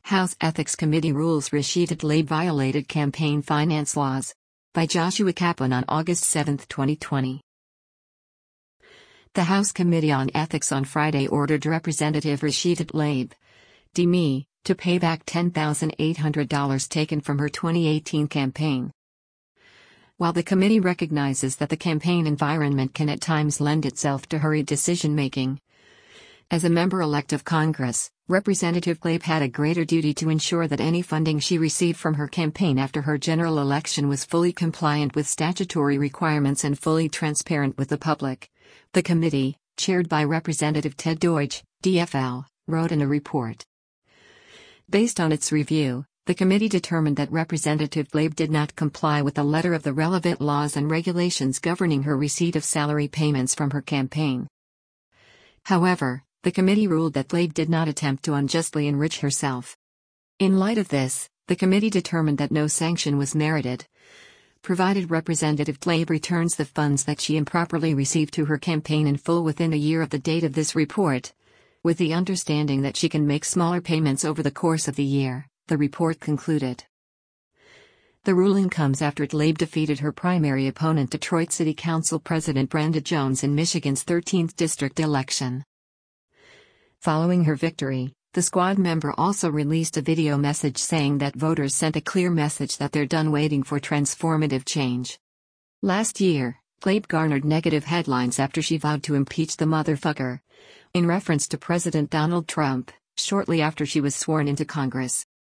House Ethics Committee rules Rashida Tlaib violated campaign finance laws. By Joshua Kaplan on August 7, 2020. The House Committee on Ethics on Friday ordered Representative Rashida Tlaib, DME, to pay back $10,800 taken from her 2018 campaign. While the committee recognizes that the campaign environment can at times lend itself to hurried decision-making, as a member-elect of Congress, Representative Tlaib had a greater duty to ensure that any funding she received from her campaign after her general election was fully compliant with statutory requirements and fully transparent with the public. The committee, chaired by Representative Ted Deutsch, DFL, wrote in a report. Based on its review, the committee determined that Representative Tlaib did not comply with the letter of the relevant laws and regulations governing her receipt of salary payments from her campaign. However, the committee ruled that Tlaib did not attempt to unjustly enrich herself. In light of this, the committee determined that no sanction was merited, provided Representative Tlaib returns the funds that she improperly received to her campaign in full within a year of the date of this report, with the understanding that she can make smaller payments over the course of the year, the report concluded. The ruling comes after Tlaib defeated her primary opponent, Detroit City Council President Brenda Jones, in Michigan's 13th district election. Following her victory, the squad member also released a video message saying that voters sent a clear message that they're done waiting for transformative change. Last year, Tlaib garnered negative headlines after she vowed to impeach the motherfucker, in reference to President Donald Trump, shortly after she was sworn into Congress.